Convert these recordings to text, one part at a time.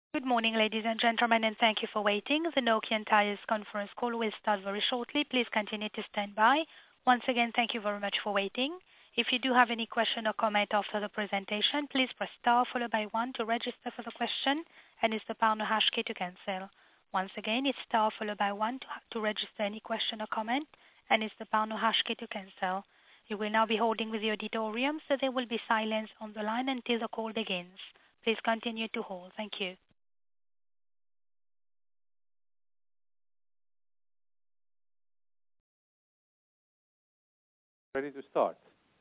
Good morning, ladies and gentlemen, and thank you for waiting. The Nokian Tyres conference call will start very shortly. Please continue to stand by. Once again, thank you very much for waiting. If you do have any question or comment after the presentation, please press star followed by 1 to register for the question, and it's the pound or hash key to cancel. Once again, it's star followed by 1 to register any question or comment, and it's the pound or hash key to cancel. You will now be holding with the auditorium, so there will be silence on the line until the call begins. Please continue to hold. Thank you. Ready to start.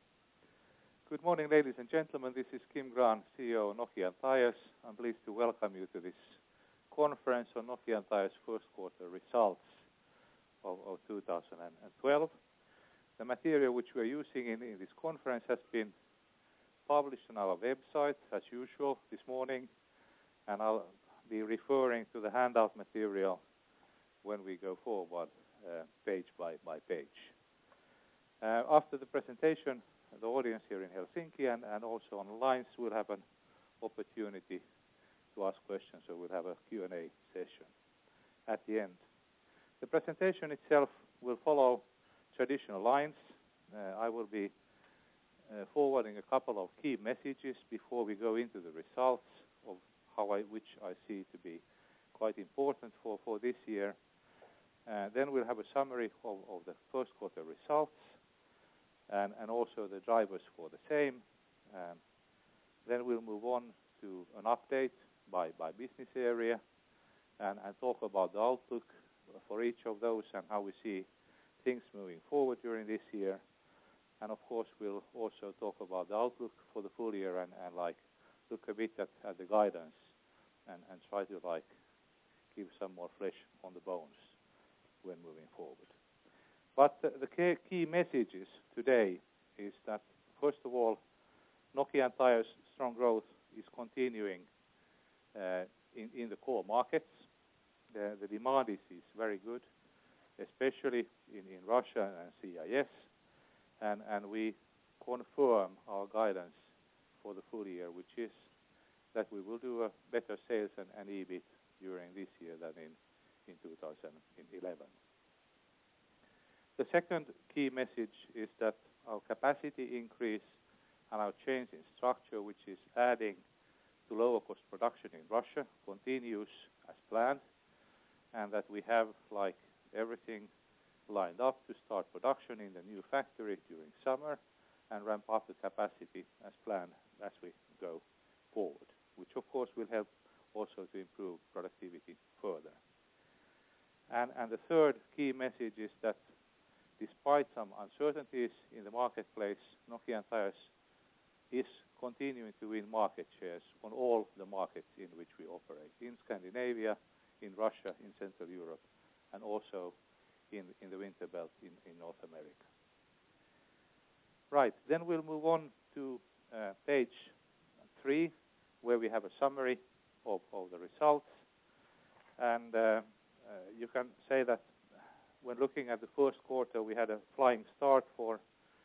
Good morning, ladies and gentlemen. This is Kim Grahn, CEO of Nokian Tyres. I'm pleased to welcome you to this conference on Nokian Tyres' first quarter results of 2012. The material which we are using in this conference has been published on our website as usual this morning, and I'll be referring to the handout material when we go forward page by page. After the presentation, the audience here in Helsinki and also on the lines will have an opportunity to ask questions, so we'll have a Q&A session at the end. The presentation itself will follow traditional lines. I will be forwarding a couple of key messages before we go into the results of which I see to be quite important for this year. Then we'll have a summary of the first quarter results and also the drivers for the same. Then we'll move on to an update by business area and talk about the outlook for each of those and how we see things moving forward during this year. And of course we'll also talk about the outlook for the full year and look a bit at the guidance and try to give some more flesh on the bones when moving forward. But the key messages today is that, first of all, Nokian Tyres' strong growth is continuing in the core markets. The demand is very good, especially in Russia and CIS, and we confirm our guidance for the full year, which is that we will do a better sales and EBIT during this year than in 2011. The second key message is that our capacity increase and our change in structure, which is adding to lower cost production in Russia, continues as planned, and that we have everything lined up to start production in the new factory during summer and ramp up the capacity as planned as we go forward, which of course will help also to improve productivity further. And the third key message is that despite some uncertainties in the marketplace, Nokian Tyres is continuing to win market shares on all the markets in which we operate, in Scandinavia, in Russia, in Central Europe, and also in the winter belt in North America. Right, then we'll move on to page 3, where we have a summary of the results. And you can say that when looking at the first quarter, we had a flying start for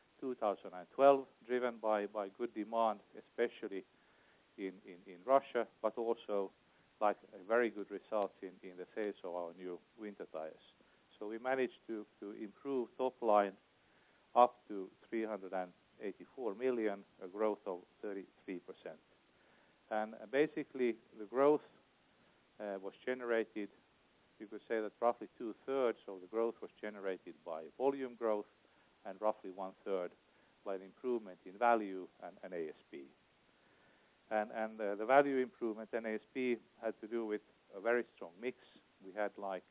2012, driven by good demand, especially in Russia, but also very good results in the sales of our new winter tires. So we managed to improve top line up to 384 million, a growth of 33%. And basically the growth was generated, you could say that roughly 2/3 of the growth was generated by volume growth and roughly 1/3 by an improvement in value and ASP. And the value improvement and ASP had to do with a very strong mix. We had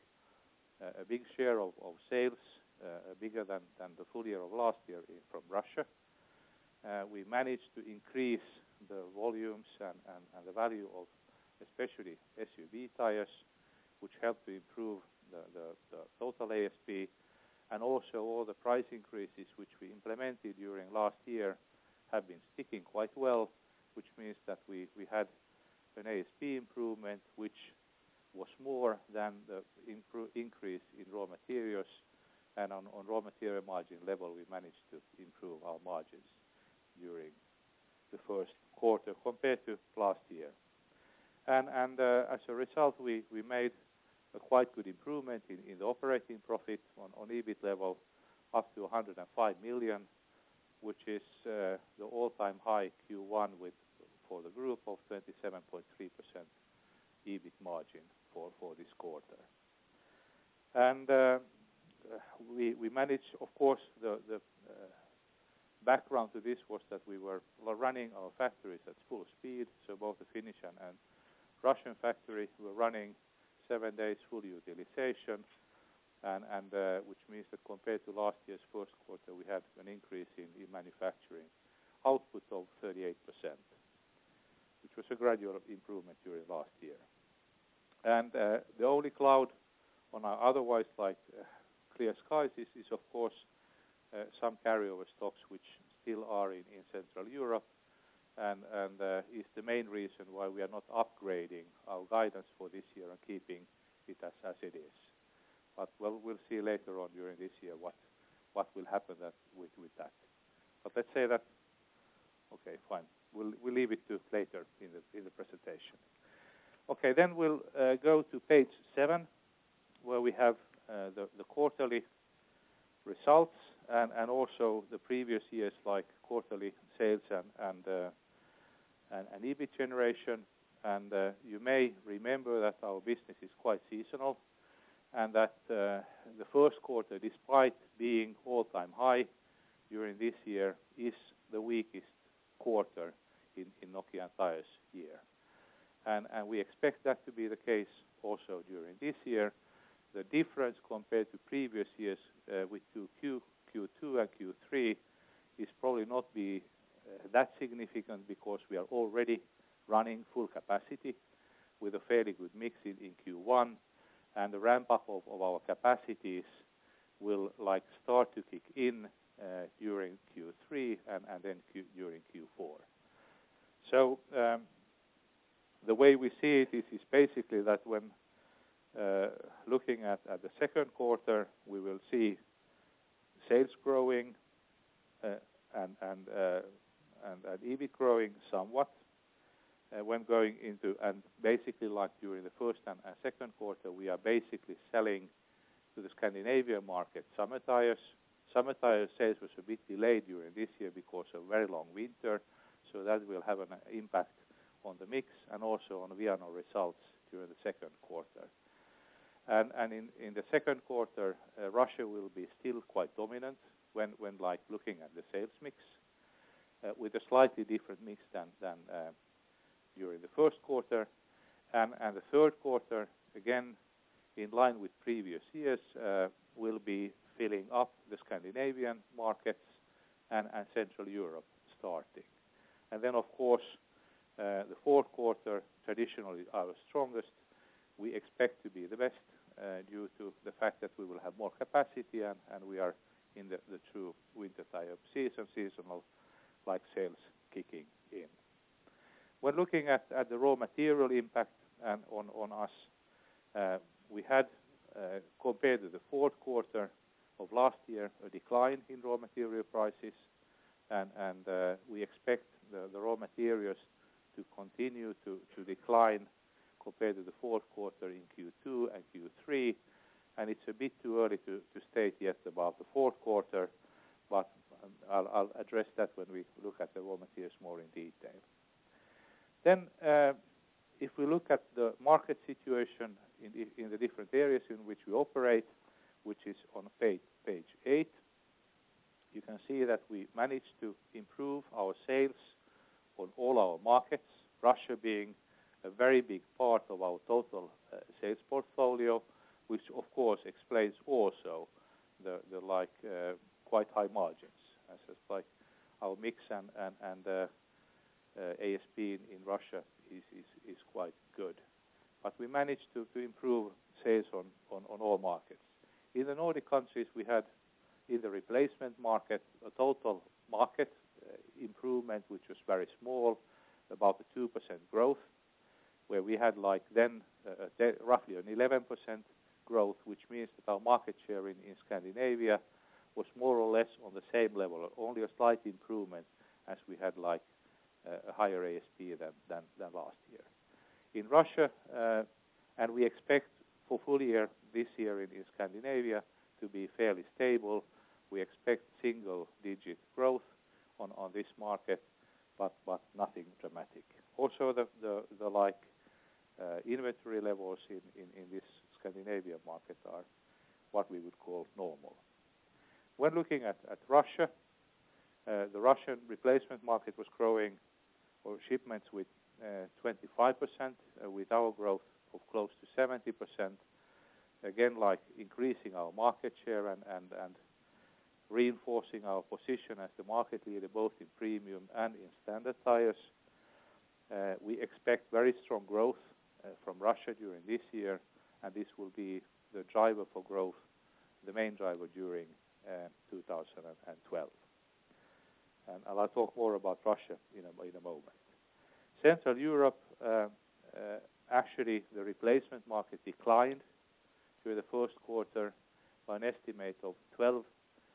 a big share of sales, bigger than the full year of last year from Russia. We managed to increase the volumes and the value of especially SUV tires, which helped to improve the total ASP, and also all the price increases which we implemented during last year have been sticking quite well, which means that we had an ASP improvement which was more than the increase in raw materials, and on raw material margin level we managed to improve our margins during the first quarter compared to last year. And as a result, we made a quite good improvement in the operating profit on EBIT level up to 105 million, which is the all-time high Q1 for the group of 27.3% EBIT margin for this quarter. And we managed, of course, the background to this was that we were running our factories at full speed, so both the Finnish and Russian factory were running 7 days full utilization, and which means that compared to last year's first quarter we had an increase in manufacturing output of 38%, which was a gradual improvement during last year. And the only cloud on our otherwise clear skies is of course some carryover stocks which still are in Central Europe, and is the main reason why we are not upgrading our guidance for this year and keeping it as it is. But well, we'll see later on during this year what will happen with that. But let's say that, okay, fine. We'll leave it to later in the presentation. Okay, then we'll go to page 7, where we have the quarterly results and also the previous years like quarterly sales and EBIT generation. And you may remember that our business is quite seasonal, and that the first quarter, despite being all-time high during this year, is the weakest quarter in Nokian Tyres year. And we expect that to be the case also during this year. The difference compared to previous years with Q2 and Q3 is probably not be that significant, because we are already running full capacity with a fairly good mix in Q1, and the ramp up of our capacities will start to kick in during Q3 and then during Q4. So the way we see it is basically that when looking at the second quarter, we will see sales growing and EBIT growing somewhat. When going into, and basically like during the first and second quarter, we are basically selling to the Scandinavian market summer tires. Summer tire sales was a bit delayed during this year because of very long winter, so that will have an impact on the mix and also on Vianor results during the second quarter. And in the second quarter, Russia will be still quite dominant when looking at the sales mix, with a slightly different mix than during the first quarter. And the third quarter, again, in line with previous years, will be filling up the Scandinavian markets and Central Europe starting. And then, of course, the fourth quarter, traditionally our strongest, we expect to be the best due to the fact that we will have more capacity and we are in the true winter tire seasonal sales kicking in. When looking at the raw material impact and on us, we had compared to the fourth quarter of last year a decline in raw material prices, and we expect the raw materials to continue to decline compared to the fourth quarter in Q2 and Q3, and it's a bit too early to state yet about the fourth quarter, but I'll address that when we look at the raw materials more in detail. Then if we look at the market situation in the different areas in which we operate, which is on page 8, you can see that we managed to improve our sales on all our markets, Russia being a very big part of our total sales portfolio, which of course explains also the quite high margins, as like our mix and ASP in Russia is quite good. But we managed to improve sales on all markets. In the Nordic countries, we had in the replacement market a total market improvement which was very small, about a 2% growth, where we had then roughly an 11% growth, which means that our market share in Scandinavia was more or less on the same level, only a slight improvement as we had a higher ASP than last year. In Russia, and we expect for full year this year in Scandinavia to be fairly stable. We expect single-digit growth on this market, but nothing dramatic. Also, the inventory levels in this Scandinavian market are what we would call normal. When looking at Russia, the Russian replacement market was growing, or shipments with 25%, with our growth of close to 70%. Again, increasing our market share and reinforcing our position as the market leader both in premium and in standard tires. We expect very strong growth from Russia during this year, and this will be the driver for growth, the main driver during 2012. And I'll talk more about Russia in a moment. Central Europe, actually the replacement market declined during the first quarter by an estimate of 12%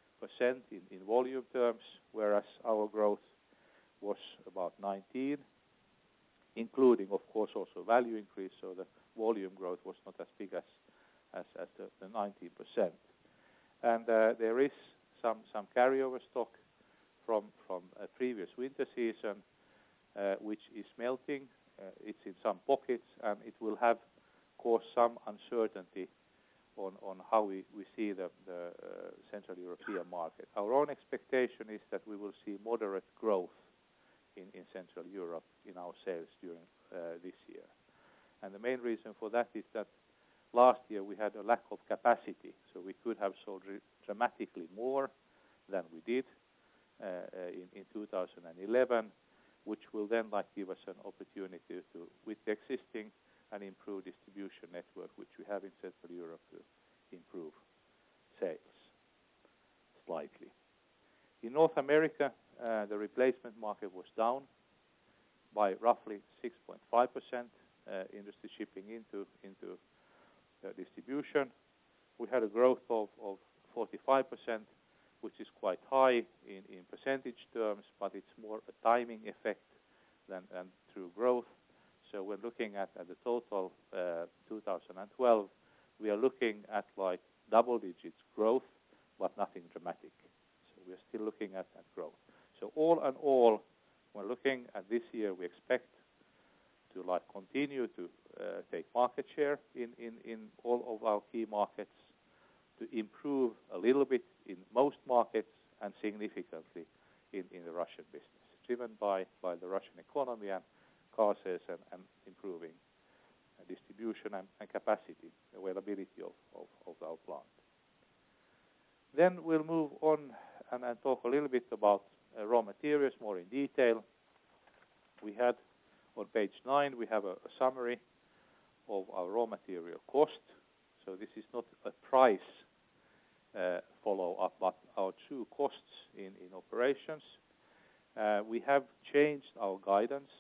in volume terms, whereas our growth was about 19%, including of course also value increase, so the volume growth was not as big as the 19%. And there is some carryover stock from a previous winter season, which is melting. It's in some pockets, and it will have caused some uncertainty on how we see the Central European market. Our own expectation is that we will see moderate growth in Central Europe in our sales during this year. And the main reason for that is that last year we had a lack of capacity, so we could have sold dramatically more than we did in 2011, which will then give us an opportunity to, with the existing and improved distribution network which we have in Central Europe, to improve sales slightly. In North America, the replacement market was down by roughly 6.5%, industry shipping into distribution. We had a growth of 45%, which is quite high in percentage terms, but it's more a timing effect than true growth. So we're looking at the total 2012, we are looking at double digits growth, but nothing dramatic. So we're still looking at growth. So all in all, when looking at this year, we expect to continue to take market share in all of our key markets, to improve a little bit in most markets and significantly in the Russian business, driven by the Russian economy and car sales and improving distribution and capacity, availability of our plant. Then we'll move on and talk a little bit about raw materials more in detail. We had on page 9, we have a summary of our raw material cost. So this is not a price follow-up, but our true costs in operations. We have changed our guidance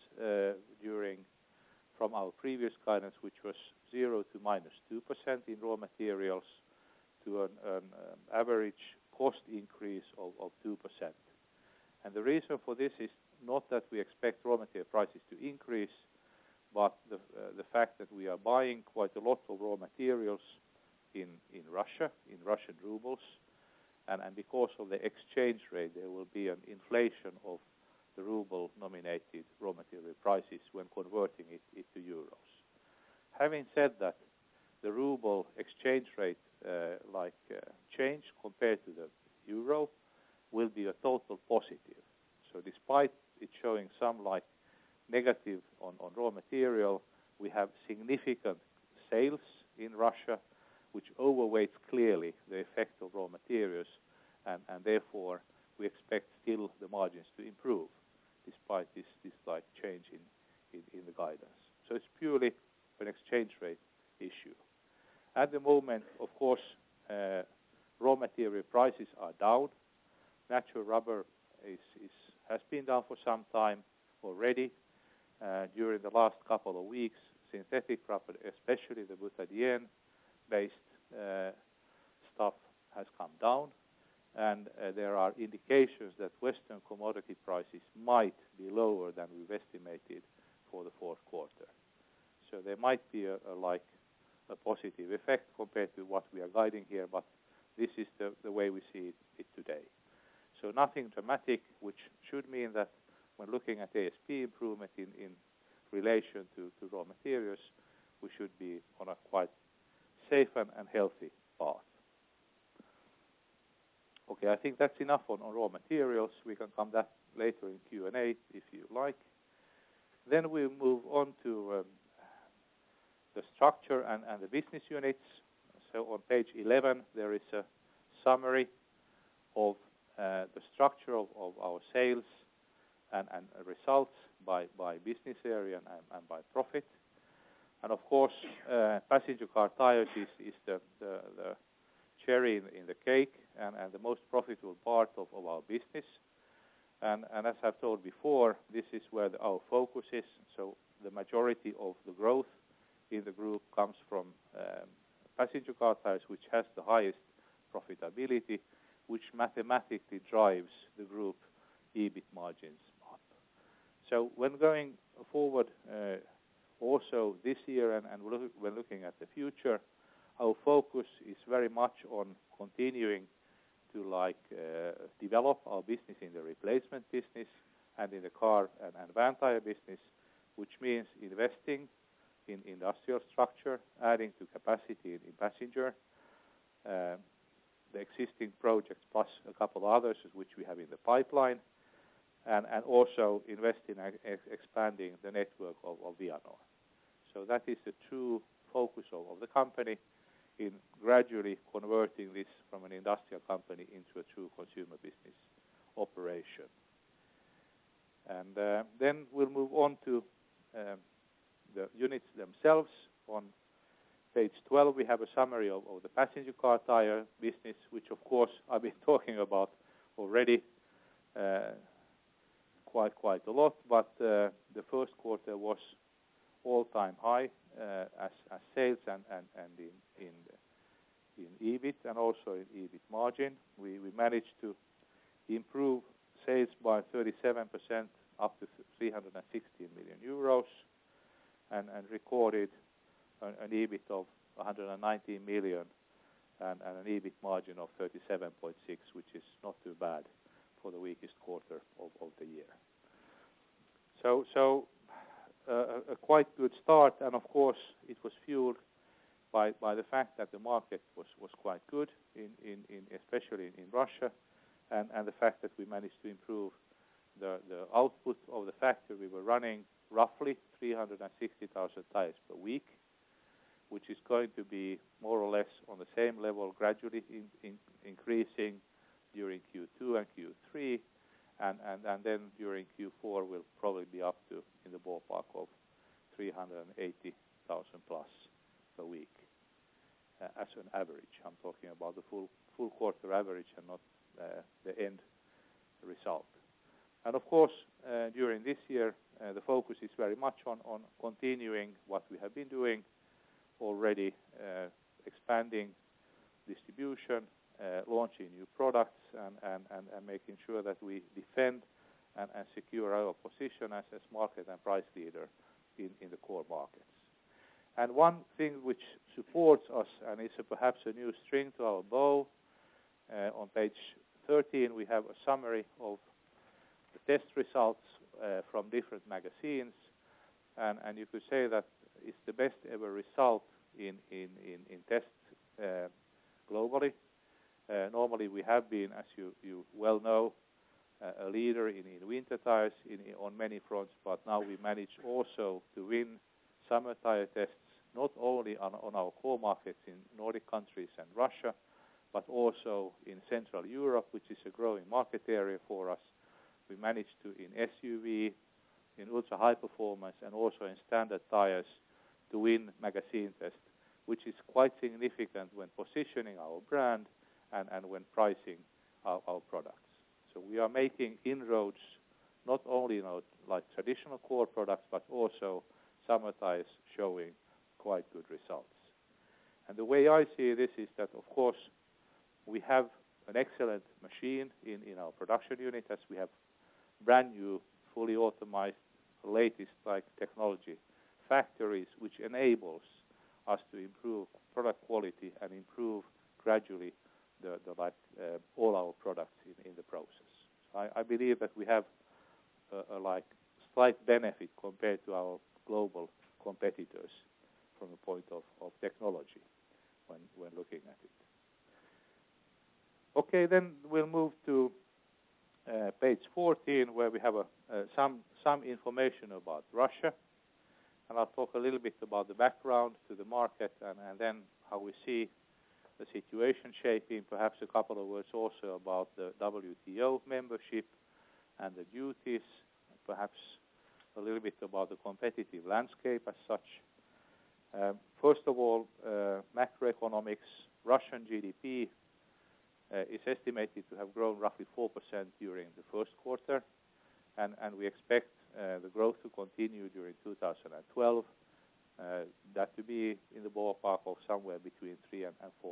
from our previous guidance, which was 0 to -2% in raw materials, to an average cost increase of 2%. And the reason for this is not that we expect raw material prices to increase, but the fact that we are buying quite a lot of raw materials in Russia, in Russian rubles, and because of the exchange rate, there will be an inflation of the ruble-nominated raw material prices when converting it into euros. Having said that, the ruble exchange rate change compared to the euro will be a total positive. So despite it showing some negative on raw material, we have significant sales in Russia, which overweights clearly the effect of raw materials, and therefore we expect still the margins to improve despite this change in the guidance. So it's purely an exchange rate issue. At the moment, of course, raw material prices are down. Natural rubber has been down for some time already. During the last couple of weeks, synthetic rubber, especially the butadiene-based stuff, has come down, and there are indications that Western commodity prices might be lower than we've estimated for the fourth quarter. So there might be a positive effect compared to what we are guiding here, but this is the way we see it today. So nothing dramatic, which should mean that when looking at ASP improvement in relation to raw materials, we should be on a quite safe and healthy path. Okay, I think that's enough on raw materials. We can come that later in Q&A if you like. Then we move on to the structure and the business units. So on page 11 there is a summary of the structure of our sales and results by business area and by profit. And of course passenger car tires is the cherry in the cake and the most profitable part of our business. And as I've told before, this is where our focus is. So the majority of the growth in the group comes from passenger car tires, which has the highest profitability, which mathematically drives the group EBIT margins up. So when going forward also this year and when looking at the future, our focus is very much on continuing to develop our business in the replacement business and in the car and van tire business, which means investing in industrial structure, adding to capacity in passenger, the existing projects plus a couple of others which we have in the pipeline, and also invest in expanding the network of Vianor. So that is the true focus of the company in gradually converting this from an industrial company into a true consumer business operation. And then we'll move on to the units themselves. On page 12 we have a summary of the passenger car tire business, which of course I've been talking about already quite a lot, but the first quarter was all-time high as sales and in EBIT and also in EBIT margin. We managed to improve sales by 37% up to 316 million euros and recorded an EBIT of 119 million and an EBIT margin of 37.6%, which is not too bad for the weakest quarter of the year. So a quite good start, and of course it was fueled by the fact that the market was quite good in especially in Russia, and the fact that we managed to improve the output of the factory. We were running roughly 360,000 tires per week, which is going to be more or less on the same level, gradually increasing during Q2 and Q3, and then during Q4 we'll probably be up to in the ballpark of 380,000 plus per week as an average. I'm talking about the full quarter average and not the end result. And of course during this year the focus is very much on continuing what we have been doing already, expanding distribution, launching new products and making sure that we defend and secure our position as market and price leader in the core markets. And one thing which supports us and is perhaps a new string to our bow, on page 13 we have a summary of the test results from different magazines, and you could say that it's the best ever result in tests globally. Normally we have been, as you well know, a leader in winter tires on many fronts, but now we manage also to win summer tire tests, not only on our core markets in Nordic countries and Russia, but also in Central Europe, which is a growing market area for us. We managed to, in SUV, in ultra high performance, and also in standard tires, to win magazine tests, which is quite significant when positioning our brand and when pricing our products. So we are making inroads not only in our traditional core products, but also summer tires showing quite good results. And the way I see this is that of course we have an excellent machine in our production unit, as we have brand new fully automated latest technology factories which enables us to improve product quality and improve gradually all our products in the process. I believe that we have a slight benefit compared to our global competitors from the point of technology when looking at it. Okay, then we'll move to page 14, where we have some information about Russia, and I'll talk a little bit about the background to the market and then how we see the situation shaping. Perhaps a couple of words also about the WTO membership and the duties, perhaps a little bit about the competitive landscape as such. First of all, macroeconomics. Russian GDP is estimated to have grown roughly 4% during the first quarter, and we expect the growth to continue during 2012, that to be in the ballpark of somewhere between 3 and 4%.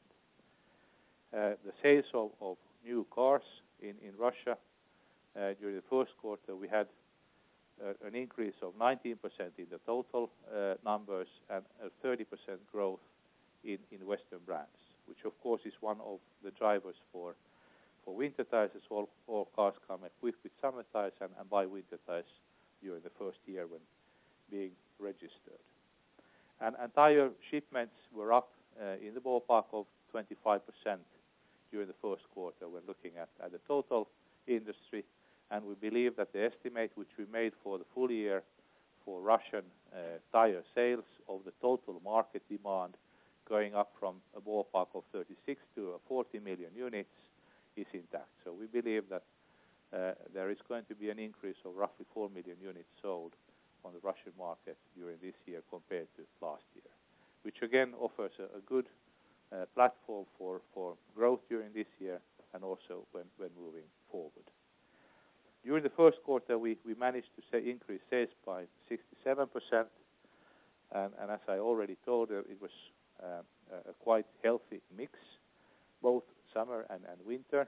The sales of new cars in Russia during the first quarter, we had an increase of 19% in the total numbers and a 30% growth in Western brands, which of course is one of the drivers for winter tires, as all cars come equipped with summer tires and buy winter tires during the first year when being registered. And tire shipments were up in the ballpark of 25% during the first quarter when looking at the total industry, and we believe that the estimate which we made for the full year for Russian tire sales of the total market demand going up from a ballpark of 36 to 40 million units is intact. So we believe that there is going to be an increase of roughly 4 million units sold on the Russian market during this year compared to last year, which again offers a good platform for growth during this year and also when moving forward. During the first quarter, we managed to increase sales by 67%, and as I already told, it was a quite healthy mix, both summer and winter,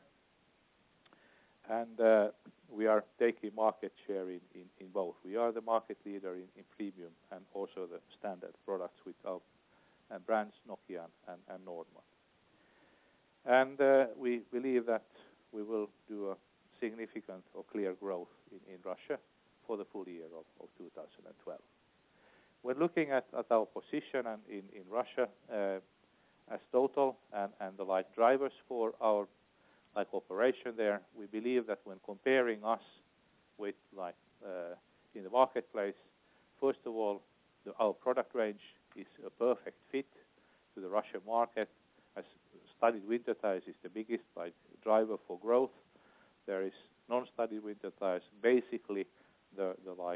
and we are taking market share in both. We are the market leader in premium and also the standard products with our brands Nokian and Nordman. And we believe that we will do a significant or clear growth in Russia for the full year of 2012. When looking at our position and in Russia as total and the drivers for our operation there, we believe that when comparing us with in the marketplace, first of all, our product range is a perfect fit to the Russian market, as studded winter tires is the biggest driver for growth. There is non-studded winter tires. Basically, the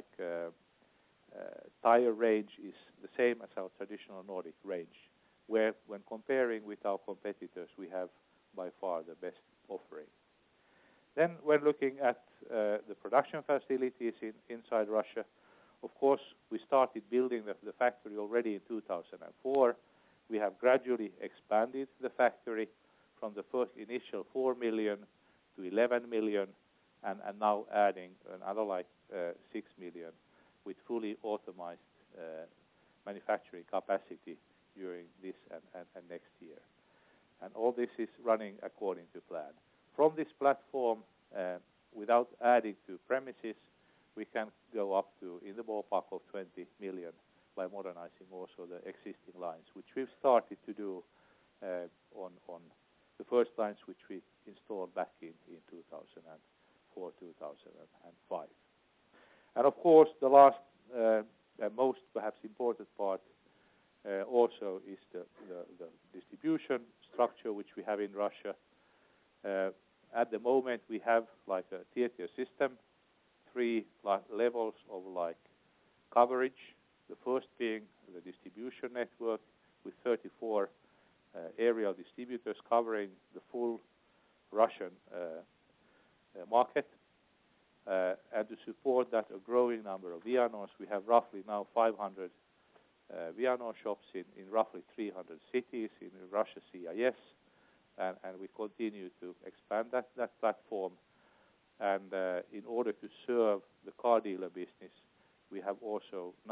tire range is the same as our traditional Nordic range, where when comparing with our competitors, we have by far the best offering. Then when looking at the production facilities inside Russia, of course, we started building the factory already in 2004. We have gradually expanded the factory from the first initial 4 million to 11 million and now adding another 6 million with fully automated manufacturing capacity during this and next year. And all this is running according to plan. From this platform, without adding to premises, we can go up to in the ballpark of 20 million by modernizing also the existing lines, which we've started to do on the first lines which we installed back in 2004, 2005. And of course, the last and most perhaps important part also is the distribution structure which we have in Russia. At the moment, we have a tier system, 3 levels of coverage. The first being the distribution network with 34 aerial distributors covering the full Russian market. And to support that, a growing number of Vianors. We have roughly now 500 Vianor shops in roughly 300 cities in Russia CIS, and we continue to expand that platform. And in order to serve the car dealer business, we have also now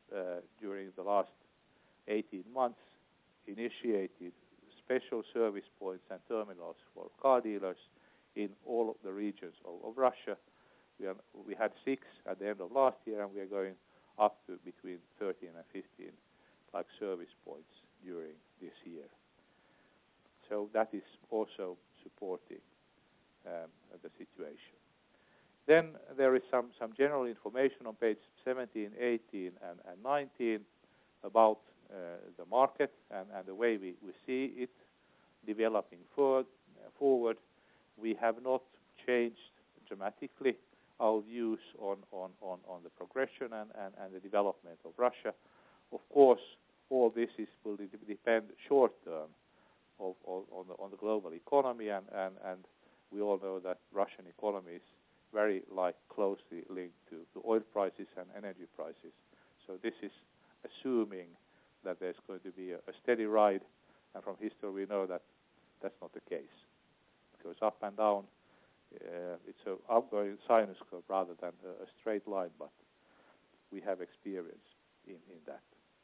during the last 18 months initiated special service points and terminals for car dealers in all of the regions of Russia. We had 6 at the end of last year, and we are going up to between 13 and 15 like service points during this year. So that is also supporting the situation. Then there is some general information on page 17, 18 and 19 about the market and the way we see it developing forward. We have not changed dramatically our views on the progression and the development of Russia. Of course, all this will depend short term on the global economy, and we all know that Russian economy is very closely linked to oil prices and energy prices. So this is assuming that there's going to be a steady ride, and from history we know that that's not the case. It goes up and down. It's an outgoing sinus curve rather than a straight line, but we have experience in that.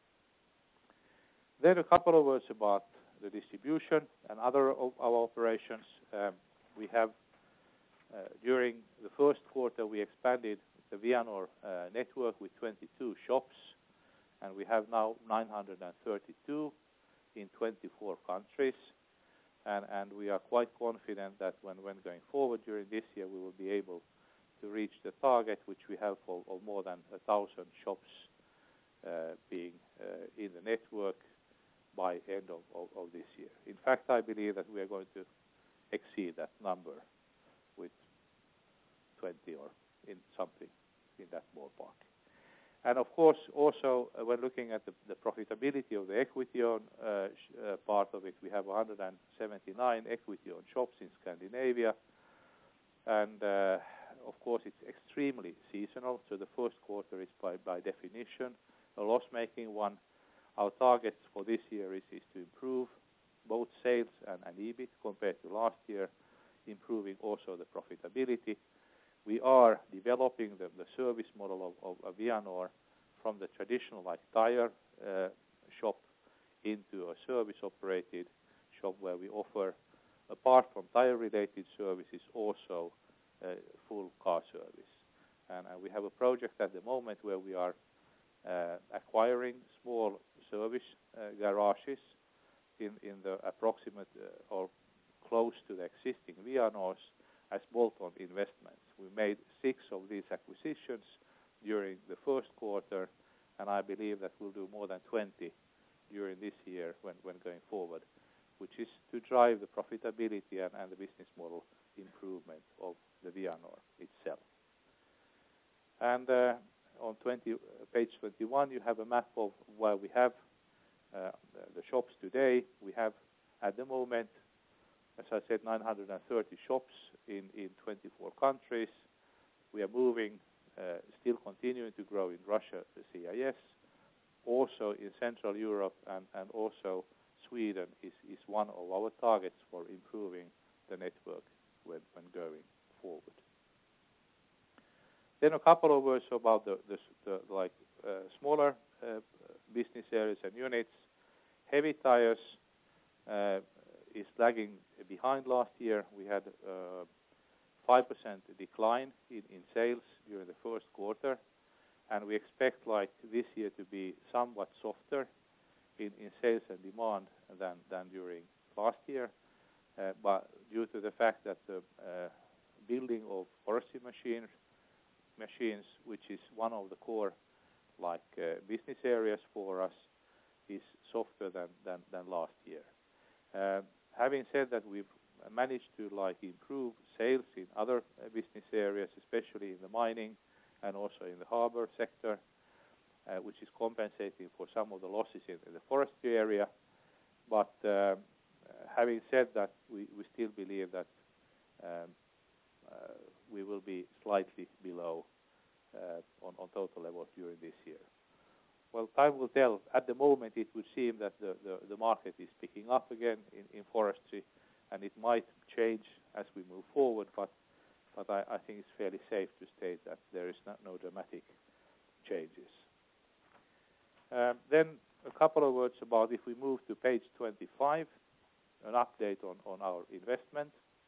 Then a couple of words about the distribution and other of our operations. We have during the first quarter we expanded the Vianor network with 22 shops, and we have now 932 in 24 countries. And we are quite confident that when going forward during this year we will be able to reach the target which we have of more than 1,000 shops being in the network by end of this year. In fact, I believe that we are going to exceed that number with 20 or in something in that ballpark. And of course, also when looking at the profitability of the equity-owned part of it, we have 179 equity-owned shops in Scandinavia. And of course, it's extremely seasonal. So the first quarter is by definition a loss-making one. Our targets for this year is to improve both sales and EBIT compared to last year, improving also the profitability. We are developing the service model of Vianor from the traditional tire shop into a service-operated shop where we offer, apart from tire-related services, also full car service. And we have a project at the moment where we are acquiring small service garages in the approximate or close to the existing Vianors as bolt-on investments. We made 6 of these acquisitions during the first quarter, and I believe that we'll do more than 20 during this year when going forward, which is to drive the profitability and the business model improvement of the Vianor itself. And on page 21 you have a map of where we have the shops today. We have at the moment, as I said, 930 shops in 24 countries. We are moving, still continuing to grow in Russia, the CIS, also in Central Europe, and also Sweden is one of our targets for improving the network when going forward. Then a couple of words about the smaller business areas and units. Heavy tires is lagging behind last year. We had 5% decline in sales during the first quarter, and we expect this year to be somewhat softer in sales and demand than during last year, but due to the fact that the building of forestry machines, which is one of the core business areas for us, is softer than last year. Having said that, we've managed to improve sales in other business areas, especially in the mining and also in the harbor sector, which is compensating for some of the losses in the forestry area. But having said that, we still believe that we will be slightly below on total level during this year. Well, time will tell. At the moment, it would seem that the market is picking up again in forestry, and it might change as we move forward, but I think it's fairly safe to state that there is no dramatic changes. Then a couple of words about if we move to page 25, an update on our investment.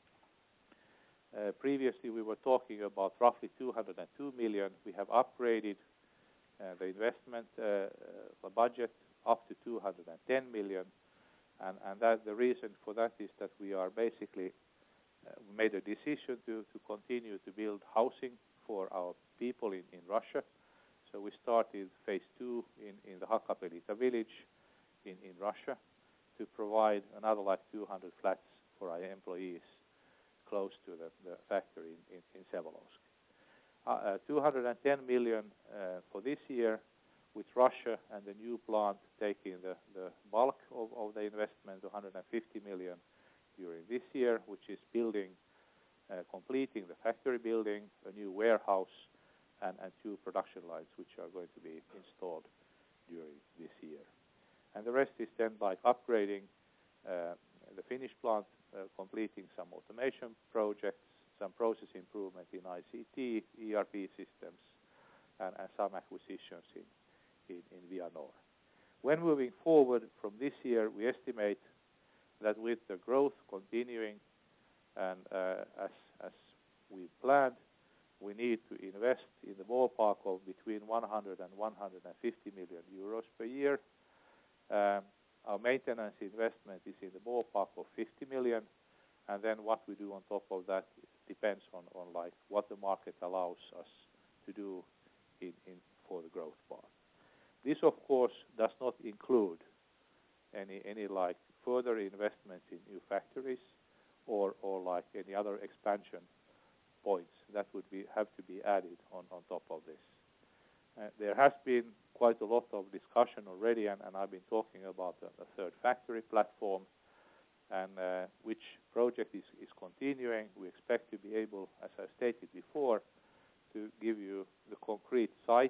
Previously we were talking about roughly 202 million. We have upgraded the investment budget up to 210 million. And that the reason for that is that we are basically made a decision to continue to build housing for our people in Russia. So we started phase 2 in the Hakkapeliitta village in Russia to provide another like 200 flats for our employees close to the factory in Sevelovsk. 210 million for this year, with Russia and the new plant taking the bulk of the investment, 150 million during this year, which is building, completing the factory building, a new warehouse, and 2 production lines which are going to be installed during this year. And the rest is then by upgrading the Finnish plant, completing some automation projects, some process improvement in ICT, ERP systems, and some acquisitions in Vianor. When moving forward from this year, we estimate that with the growth continuing and as we planned, we need to invest in the ballpark of between 100 and 150 million euros per year. Our maintenance investment is in the ballpark of 50 million, and then what we do on top of that depends on like what the market allows us to do for the growth part. This of course does not include any like further investments in new factories or like any other expansion points that would have to be added on top of this. There has been quite a lot of discussion already, and I've been talking about a third factory platform, and which project is continuing. We expect to be able, as I stated before, to give you the concrete site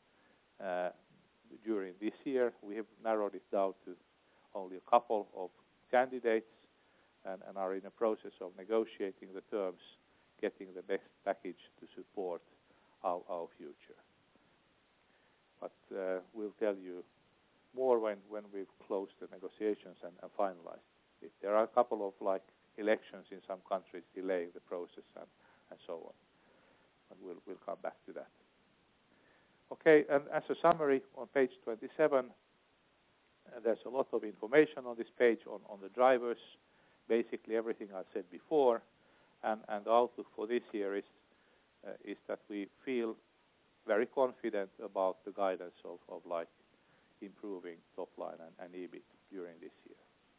during this year. We have narrowed it down to only a couple of candidates and are in a process of negotiating the terms, getting the best package to support our future. But we'll tell you more when we've closed the negotiations and finalized it. There are a couple of like elections in some countries delaying the process and so on. And we'll come back to that. Okay, and as a summary on page 27, there's a lot of information on this page on the drivers, basically everything I said before, and the outlook for this year is that we feel very confident about the guidance of like improving top line and EBIT during this year.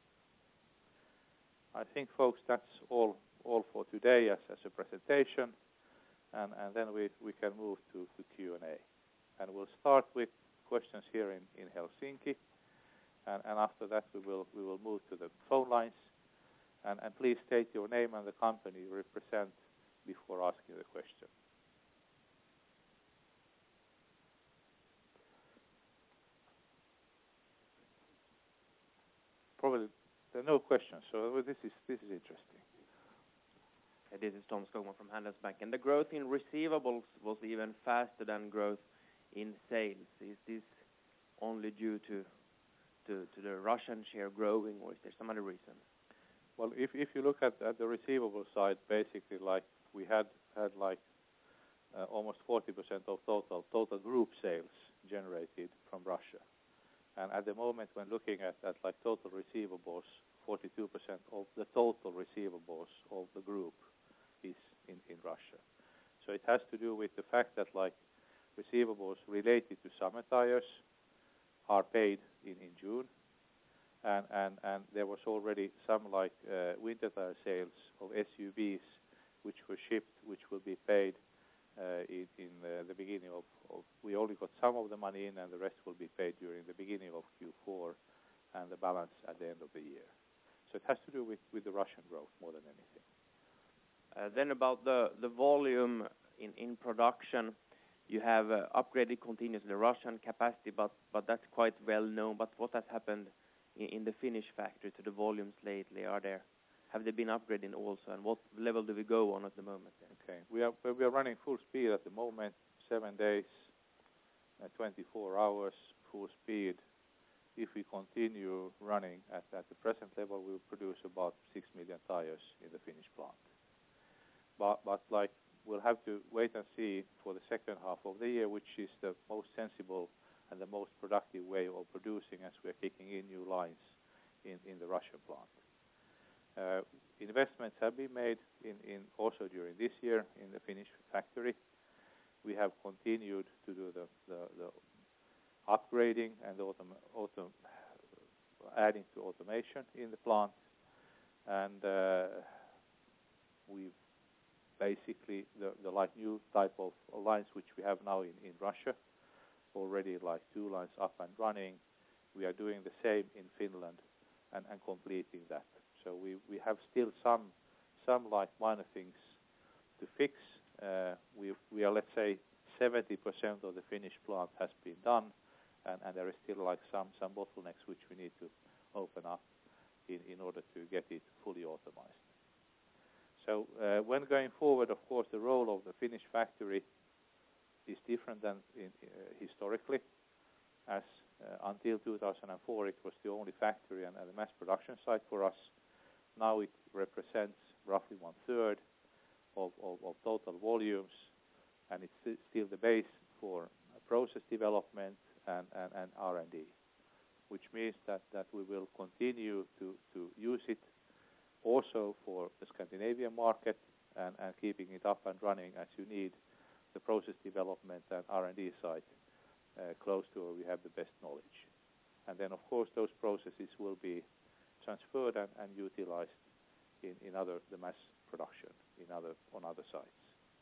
I think, folks, that's all for today as a presentation, and then we can move to Q&A. And we'll start with questions here in Helsinki, and after that we will move to the phone lines. And please state your name and the company you represent before asking the question. Probably there are no questions, so this is interesting. This is Tom Skogman from Handelsbanken. The growth in receivables was even faster than growth in sales. Is this only due to the Russian share growing, or is there some other reason? Well, if you look at the receivable side, basically like we had like almost 40% of total group sales generated from Russia. And at the moment when looking at like total receivables, 42% of the total receivables of the group is in Russia. So it has to do with the fact that like receivables related to summer tires are paid in June. And there was already some like winter tire sales of SUVs which were shipped, which will be paid in the beginning of we only got some of the money in, and the rest will be paid during the beginning of Q4 and the balance at the end of the year. So it has to do with the Russian growth more than anything. Then about the volume in production, you have upgraded continuously the Russian capacity, but that's quite well known. But what has happened in the Finnish factory to the volumes lately? Have they been upgrading also, and what level do we go on at the moment then? Okay, we are running full speed at the moment, 7 days, 24 hours full speed, if we continue running at the present level, we'll produce about 6 million tires in the Finnish plant. But like we'll have to wait and see for the second half of the year, which is the most sensible and the most productive way of producing as we are kicking in new lines in the Russian plant. Investments have been made in also during this year in the Finnish factory. We have continued to do the upgrading and adding to automation in the plant, and we've basically the like new type of lines which we have now in Russia, already like 2 lines up and running. We are doing the same in Finland and completing that. So we have still some like minor things to fix. We are, let's say, 70% of the Finnish plant has been done, and there is still like some bottlenecks which we need to open up in order to get it fully automized. So when going forward, of course, the role of the Finnish factory is different than historically, as until 2004 it was the only factory and the mass production site for us. Now it represents roughly 1/3 of total volumes, and it's still the base for process development and R&D, which means that we will continue to use it also for the Scandinavian market and keeping it up and running as you need the process development and R&D side close to where we have the best knowledge. And then of course those processes will be transferred and utilized in the mass production on other sites.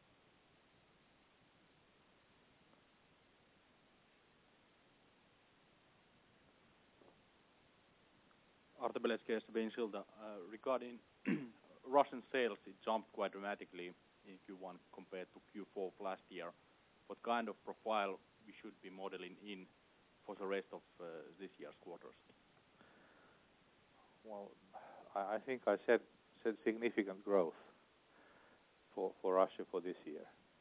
Arto Beleski, SEB Enskilda. Regarding Russian sales, it jumped quite dramatically in Q1 compared to Q4 of last year. What kind of profile we should be modeling in for the rest of this year's quarters? Well, I think I said significant growth for Russia for this year,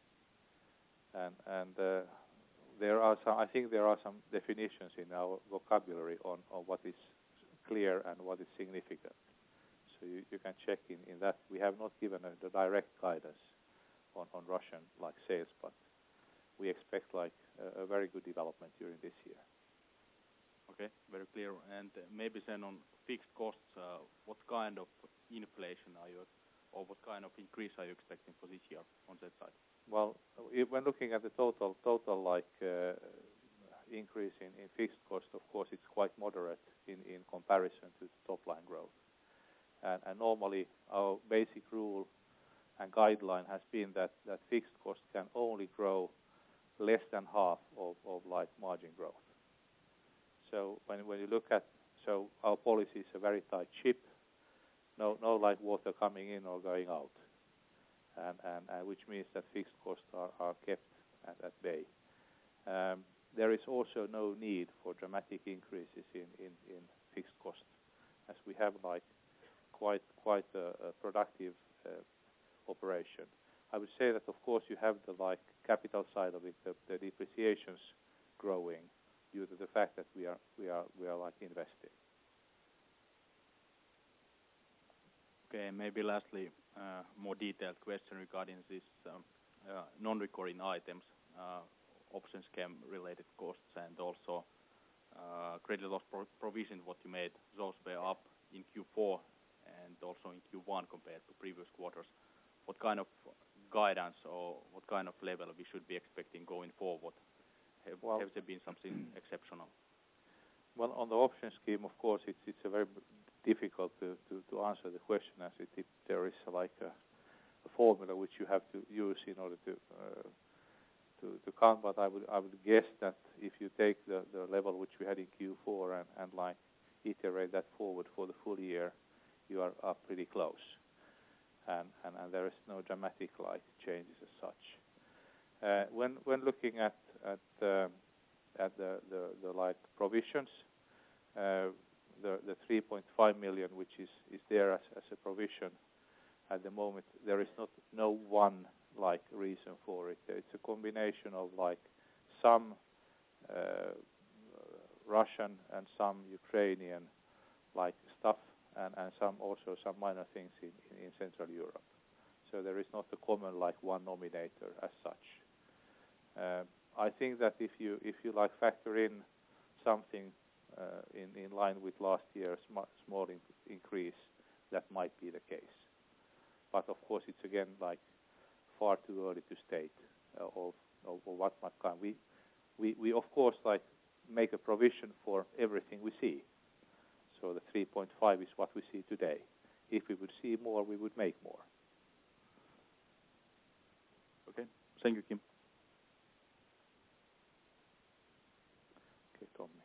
and there are some definitions in our vocabulary on what is clear and what is significant. So you can check in that. We have not given the direct guidance on Russian like sales, but we expect like a very good development during this year. Okay, very clear. And maybe then on fixed costs, what kind of inflation are you, or what kind of increase are you expecting for this year on that side? Well, when looking at the total like increase in fixed cost, of course it's quite moderate in comparison to the top line growth. And normally our basic rule and guideline has been that fixed cost can only grow less than half of like margin growth. So when you look at, so our policy is a very tight ship, no like water coming in or going out, and which means that fixed costs are kept at bay. There is also no need for dramatic increases in fixed costs, as we have like quite a productive operation. I would say that of course you have the like capital side of it, the depreciations growing due to the fact that we are like investing. Okay, maybe lastly, more detailed question regarding this non-recurring items, option scheme related costs, and also credit loss provision what you made. Those were up in Q4 and also in Q1 compared to previous quarters. What kind of guidance or what kind of level we should be expecting going forward? Have there been something exceptional? Well, on the option scheme, of course, it's a very difficult to answer the question, as there is like a formula which you have to use in order to count. But I would guess that if you take the level which we had in Q4 and like iterate that forward for the full year, you are pretty close, and there is no dramatic like changes as such. When looking at the like provisions, the 3.5 million which is there as a provision at the moment, there is no one like reason for it. It's a combination of like some Russian and some Ukrainian like stuff and some minor things in Central Europe. So there is not a common like one nominator as such. I think that if you like factor in something in line with last year's small increase, that might be the case. But of course it's again like far too early to state of what might come. We of course like make a provision for everything we see. So the 3.5 is what we see today. If we would see more, we would make more. Okay, thank you, Kim. Okay, Tommy.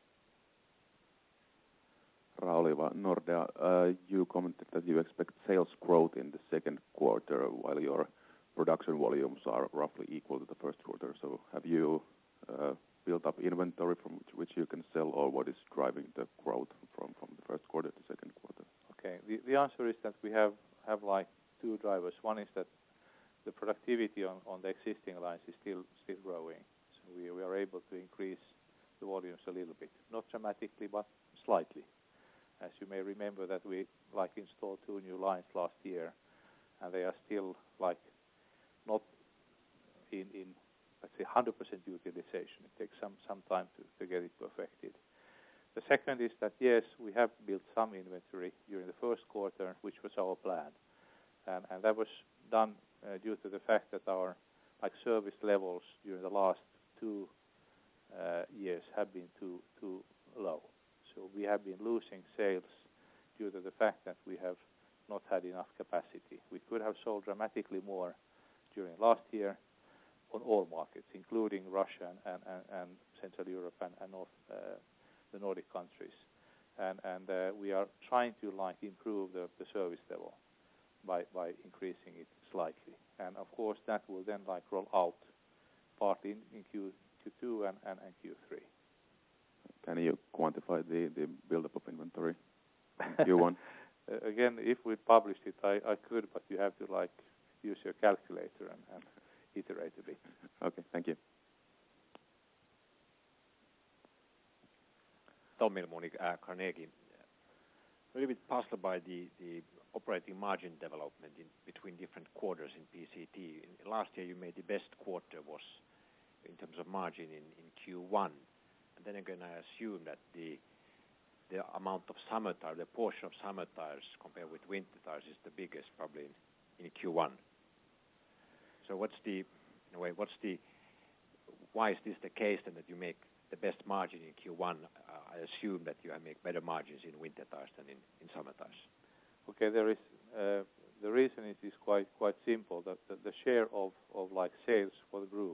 Rauliva, Nordea. You commented that you expect sales growth in the second quarter while your production volumes are roughly equal to the first quarter. So have you built up inventory from which you can sell, or what is driving the growth from the first quarter to the second quarter? Okay, the answer is that we have like two drivers. One is that the productivity on the existing lines is still growing. So we are able to increase the volumes a little bit, not dramatically but slightly. As you may remember that we like installed 2 new lines last year, and they are still like not in let's say 100% utilization. It takes some time to get it perfected. The second is that yes, we have built some inventory during the first quarter, which was our plan, and that was done due to the fact that our like service levels during the last 2 years have been too low. So we have been losing sales due to the fact that we have not had enough capacity. We could have sold dramatically more during last year on all markets, including Russia and Central Europe and the Nordic countries. And we are trying to like improve the service level by increasing it slightly. And of course that will then like roll out partly in Q2 and Q3. Can you quantify the build-up of inventory in Q1? Again, if we published it, I could, but you have to like use your calculator and iterate a bit. Okay, thank you. Tom Milmoni, Carnegie. A little bit puzzled by the operating margin development between different quarters in PCT. Last year you made the best quarter was in terms of margin in Q1. And then again I assume that the amount of summer tire, the portion of summer tires compared with winter tires is the biggest probably in Q1. So why is this the case then that you make the best margin in Q1? I assume that you make better margins in winter tires than in summer tires. Okay, there is the reason is quite simple. That the share of like sales for the group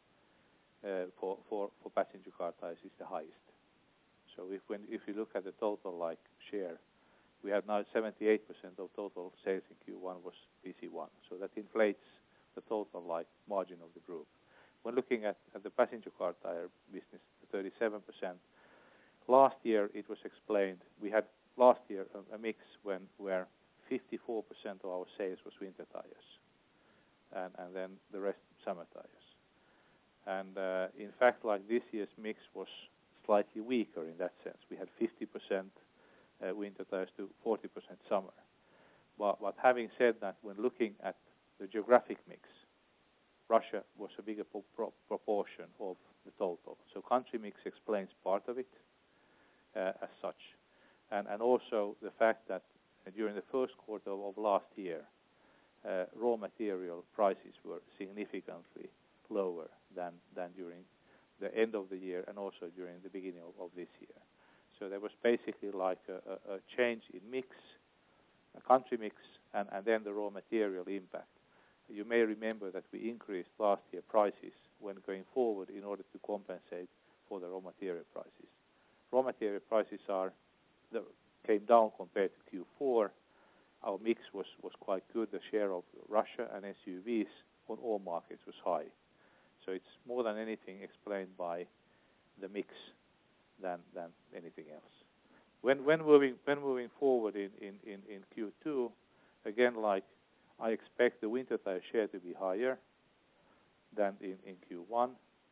for passenger car tires is the highest. So if you look at the total like share, we have now 78% of total sales in Q1 was PC1. So that inflates the total like margin of the group. When looking at the passenger car tire business, 37%. Last year it was explained. We had last year a mix where 54% of our sales was winter tires, and then the rest summer tires. And in fact, like this year's mix was slightly weaker in that sense. We had 50% winter tires to 40% summer. But having said that, when looking at the geographic mix, Russia was a bigger proportion of the total. So country mix explains part of it as such. And also the fact that during the first quarter of last year, raw material prices were significantly lower than during the end of the year and also during the beginning of this year. So there was basically like a change in mix, a country mix, and then the raw material impact. You may remember that we increased last year prices when going forward in order to compensate for the raw material prices. Raw material prices came down compared to Q4. Our mix was quite good. The share of Russia and SUVs on all markets was high. So it's more than anything explained by the mix than anything else. When moving forward in Q2, again, like I expect the winter tire share to be higher than in Q1.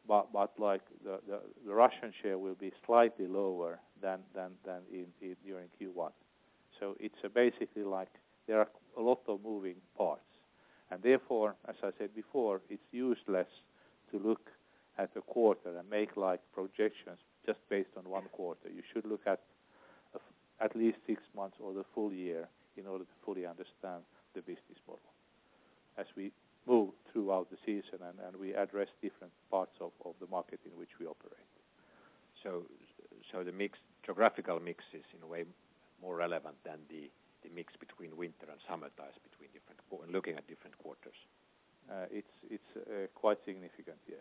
but like the Russian share will be slightly lower than during Q1. So it's basically like there are a lot of moving parts, and therefore, as I said before, it's useless to look at a quarter and make like projections just based on one quarter. You should look at least 6 months or the full year in order to fully understand the business model as we move throughout the season and we address different parts of the market in which we operate. So the geographical mix is in a way more relevant than the mix between winter and summer tires between when looking at different quarters. It's quite significant, yes.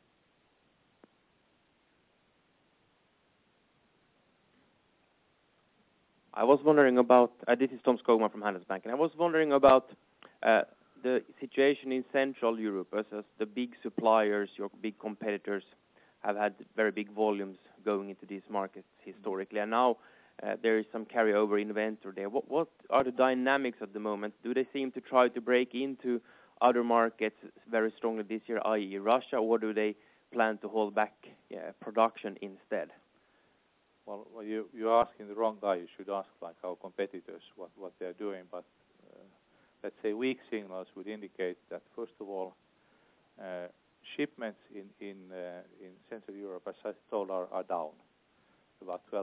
I was wondering about, this is Tom Skogman from Handelsbanken, and I was wondering about the situation in Central Europe as the big suppliers, your big competitors, have had very big volumes going into these markets historically, and now there is some carryover inventory there. What are the dynamics at the moment? Do they seem to try to break into other markets very strongly this year, i.e. Russia, or do they plan to hold back production instead? Well, you're asking the wrong guy. You should ask like our competitors what they're doing. But let's say weak signals would indicate that first of all, shipments in Central Europe, as I told, are down about 12%,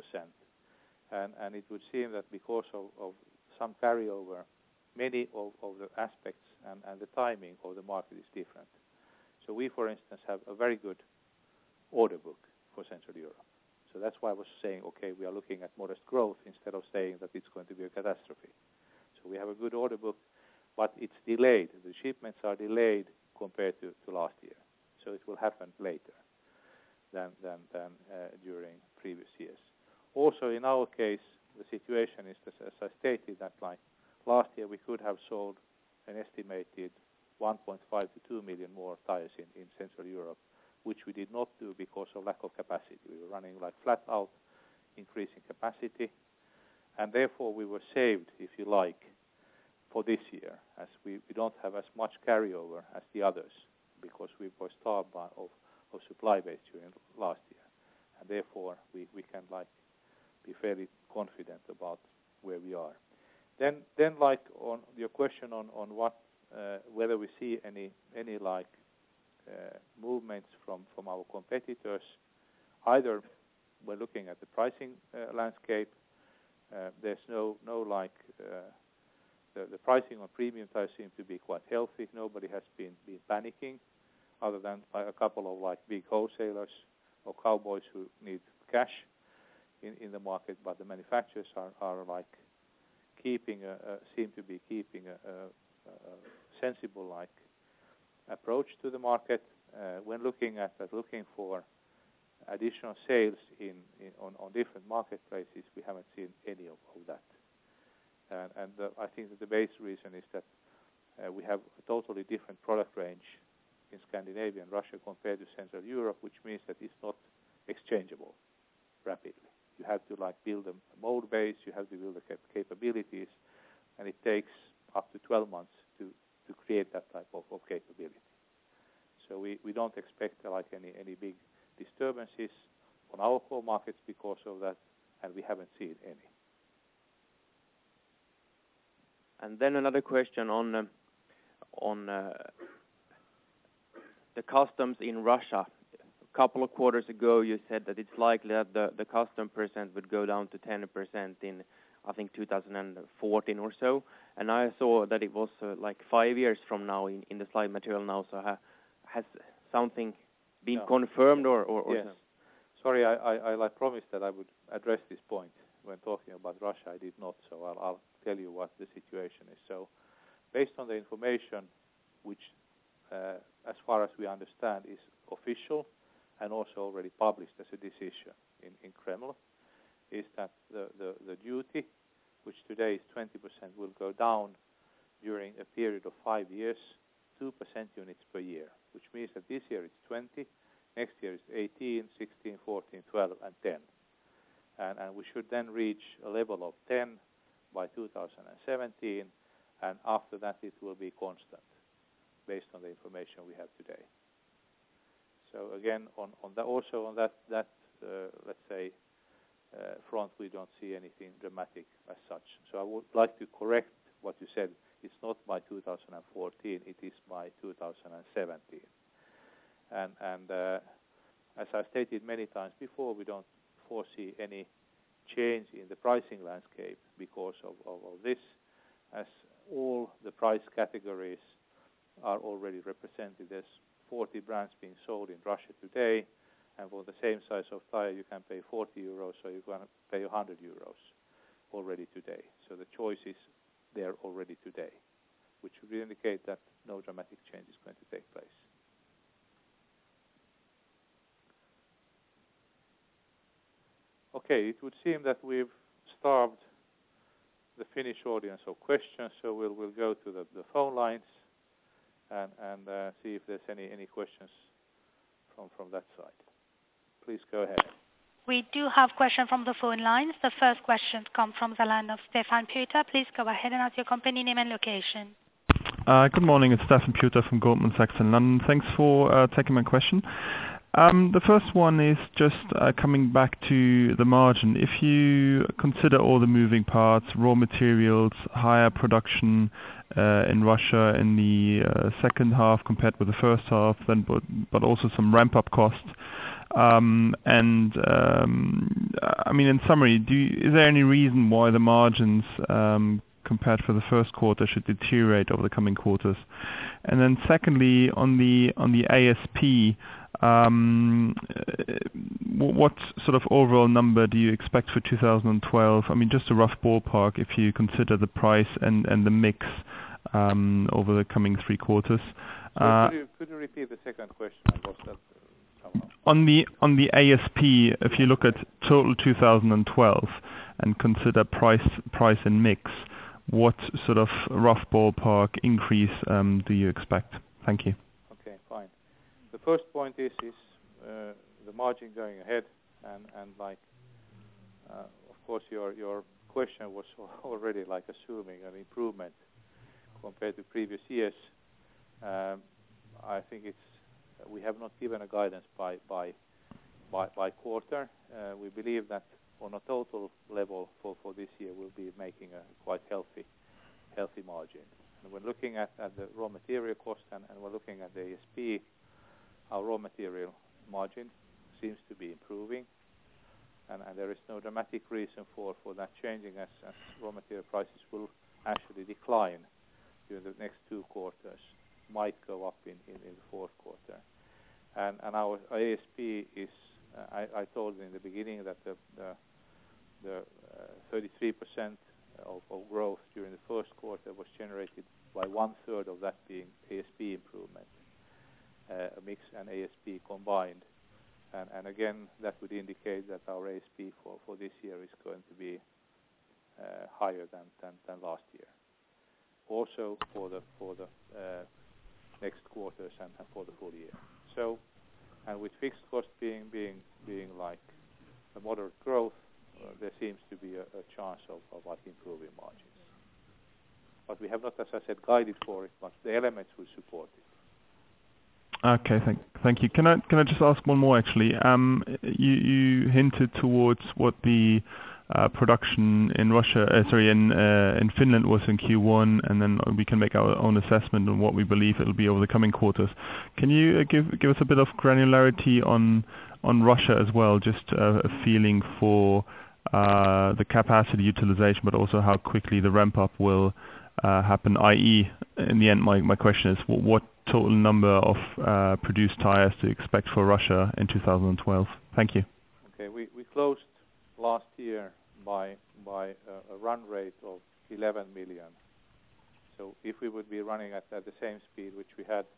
and it would seem that because of some carryover, many of the aspects and the timing of the market is different. So we, for instance, have a very good order book for Central Europe. So that's why I was saying, okay, we are looking at modest growth instead of saying that it's going to be a catastrophe. So we have a good order book, but it's delayed. The shipments are delayed compared to last year. So it will happen later than during previous years. Also, in our case, the situation is, as I stated, that like last year we could have sold an estimated 1.5 to 2 million more tires in Central Europe, which we did not do because of lack of capacity. We were running like flat out, increasing capacity, and therefore we were saved, if you like, for this year, as we don't have as much carryover as the others, because we were starved of supply base during last year, and therefore we can like be fairly confident about where we are. Then like on your question on what whether we see any like movements from our competitors, either we're looking at the pricing landscape. There's no like the pricing on premium tires seems to be quite healthy. Nobody has been panicking, other than a couple of like big wholesalers or cowboys who need cash in the market. But the manufacturers are like seem to be keeping a sensible like approach to the market when looking for additional sales on different marketplaces. We haven't seen any of that, and I think that the base reason is that we have a totally different product range in Scandinavia and Russia compared to Central Europe, which means that it's not exchangeable rapidly. You have to like build a mold base, you have to build the capabilities, and it takes up to 12 months to create that type of capability. So we don't expect like any big disturbances on our core markets because of that, and we haven't seen any. And then another question on the customs in Russia. A couple of quarters ago, you said that it's likely that the custom percent would go down to 10% in, I think, 2014 or so. And I saw that it was like 5 years from now in the slide material now. So has something been confirmed or yes. so? Sorry, I promised that I would address this point when talking about Russia. I did not, so I'll tell you what the situation is. So based on the information which, as far as we understand, is official and also already published as a decision in Kremlin, is that the duty, which today is 20%, will go down during a period of 5 years, 2% units per year, which means that this year it's 20, next year it's 18, 16, 14, 12, and 10. And we should then reach a level of 10 by 2017, and after that it will be constant, based on the information we have today. So again, on that let's say front, we don't see anything dramatic as such. So I would like to correct what you said. It's not by 2014, it is by 2017. And as I stated many times before, we don't foresee any change in the pricing landscape because of this, as all the price categories are already represented. There's 40 brands being sold in Russia today, and for the same size of tire you can pay 40 euros, so you can pay 100 euros already today. So the choice is there already today, which would indicate that no dramatic change is going to take place. Okay, it would seem that we've starved the Finnish audience of questions, so we'll go to the phone lines and see if there's any questions from that side. Please go ahead. We do have questions from the phone lines. The first question comes from the line of Stefan Puter. Please go ahead and ask your company name and location. Good morning, it's Stefan Puter from Goldman Sachs in London. Thanks for taking my question. The first one is just coming back to the margin. If you consider all the moving parts, raw materials, higher production in Russia in the second half compared with the first half, then but also some ramp-up costs. I mean, in summary, is there any reason why the margins compared for the first quarter should deteriorate over the coming quarters? And then secondly, on the ASP, what sort of overall number do you expect for 2012? I mean, just a rough ballpark if you consider the price and the mix over the coming 3 quarters. Could you repeat the second question? I lost that somehow. On the ASP, if you look at total 2012 and consider price and mix, what sort of rough ballpark increase do you expect? Thank you. Okay, fine. The first point is the margin going ahead, and like of course your question was already like assuming an improvement compared to previous years. I think we have not given a guidance by quarter. We believe that on a total level for this year we'll be making a quite healthy margin. And when looking at the raw material cost and we're looking at the ASP, our raw material margin seems to be improving, and there is no dramatic reason for that changing as raw material prices will actually decline during the next 2 quarters, might go up in the fourth quarter. And our ASP is, I told in the beginning that the 33% of growth during the first quarter was generated by 1/3 of that being ASP improvement, a mix and ASP combined. And again, that would indicate that our ASP for this year is going to be higher than last year. Also for the next quarters and for the full year. So, and with fixed cost being like a moderate growth, there seems to be a chance of like improving margins. But we have not, as I said, guided for it, but the elements will support it. Okay, thank you. Can I just ask one more actually? You hinted towards what the production in Russia, in Finland was in Q1, and then we can make our own assessment on what we believe it'll be over the coming quarters. Can you give us a bit of granularity on Russia as well, just a feeling for the capacity utilization, but also how quickly the ramp up will happen? I.e., in the end, my question is, what total number of produced tires to expect for Russia in 2012? Thank you. Okay, we closed last year by a run rate of 11 million. So if we would be running at the same speed which we had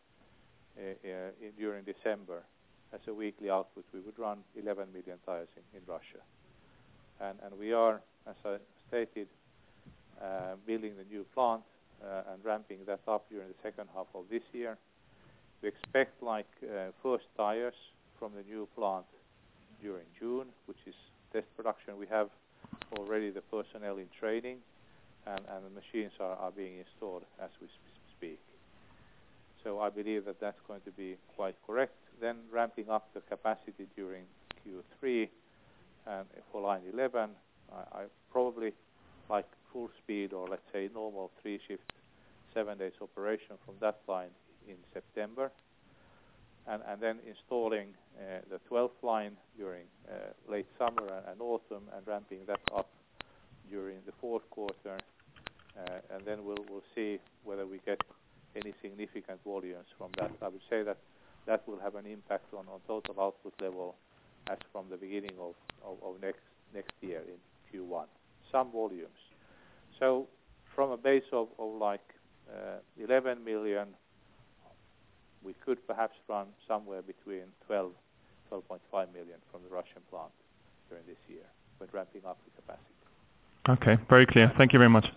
during December as a weekly output, we would run 11 million tires in Russia. And we are, as I stated, building the new plant and ramping that up during the second half of this year. We expect first tires from the new plant during June, which is test production. We have already the personnel in training, and the machines are being installed as we speak. So I believe that that's going to be quite correct. then ramping up the capacity during Q3, and for line 11, I probably like full speed, or let's say normal 3-shift 7 days operation from that line in September, and then installing the 12th line during late summer and autumn, and ramping that up during the fourth quarter, and then we'll see whether we get any significant volumes from that. I would say that will have an impact on total output level as from the beginning of next year in Q1. Some volumes. So from a base of like 11 million, we could perhaps run somewhere between 12.5 million from the Russian plant during this year when ramping up the capacity. Okay, very clear. Thank you very much.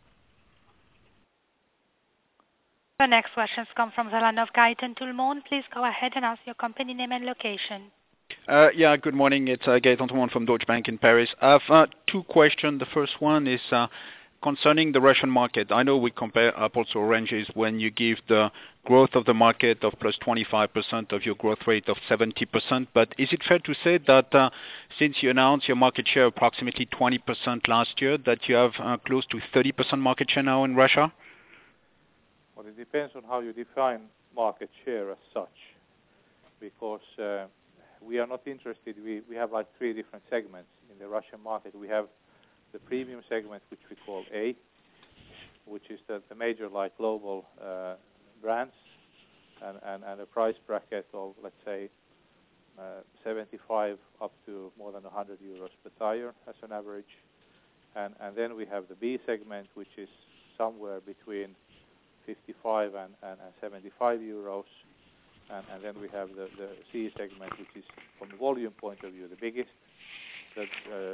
The next questions come from the line of Gaëtan Tout-le-Monde. Please go ahead and ask your company name and location. Yeah, good morning. It's Gaëtan Tout-le-Monde from Deutsche Bank in Paris. I have two questions. The first one is concerning the Russian market. I know we compare apples to oranges when you give the growth of the market of plus 25% of your growth rate of 70%, but is it fair to say that since you announced your market share approximately 20% last year, that you have close to 30% market share now in Russia? Well, it depends on how you define market share as such, because we are not interested. We have like 3 different segments in the Russian market. We have the premium segment, which we call A, which is the major like global brands, and a price bracket of, let's say, 75 up to more than 100 euros per tire as an average. And then we have the B segment, which is somewhere between 55 and 75 euros. And then we have the C segment, which is from the volume point of view the biggest, that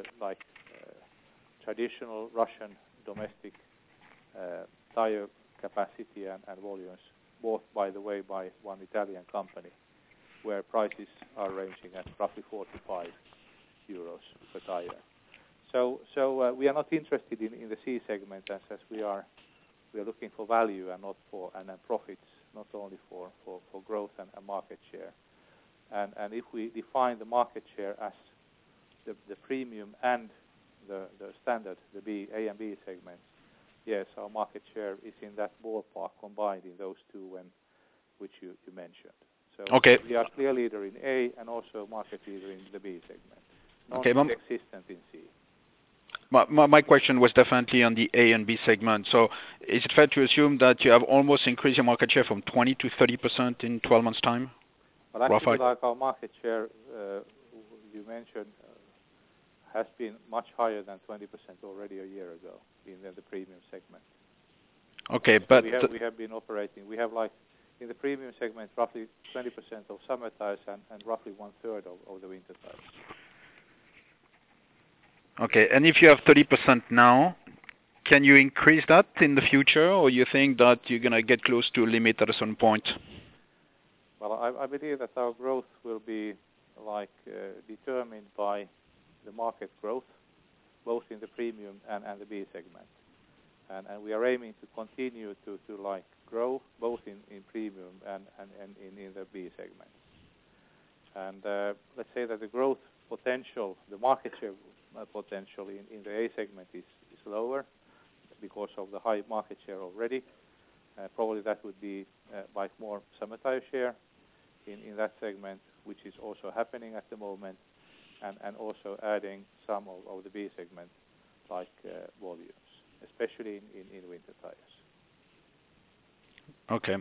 traditional Russian domestic tire capacity and volumes, bought by the way by one Italian company, where prices are ranging at roughly 45 euros per tire. So we are not interested in the C segment as we are looking for value and not for and profits, not only for growth and market share. And if we define the market share as the premium and the standard, the B, A and B segments, yes, our market share is in that ballpark combined in those two which you mentioned. So okay. We are clear leader in A and also market leader in the B segment, not existent in C. My question was definitely on the A and B segment. So is it fair to assume that you have almost increased your market share from 20 to 30% in 12 months' time? Well, actually, like our market share, you mentioned, has been much higher than 20% already a year ago in the premium segment. Okay, so but we have been operating. We have like in the premium segment roughly 20% of summer tires and roughly 1/3 of the winter tires. Okay, and if you have 30% now, can you increase that in the future, or you think that you're going to get close to a limit at a certain point? Well, I believe that our growth will be determined by the market growth, both in the premium and the B segment. And we are aiming to continue to grow both in premium and in the B segment. And let's say that the growth potential, the market share potential in the A segment is lower because of the high market share already. Probably that would be more summer tire share in that segment, which is also happening at the moment, and also adding some of the B segment volumes, especially in winter tires. Okay.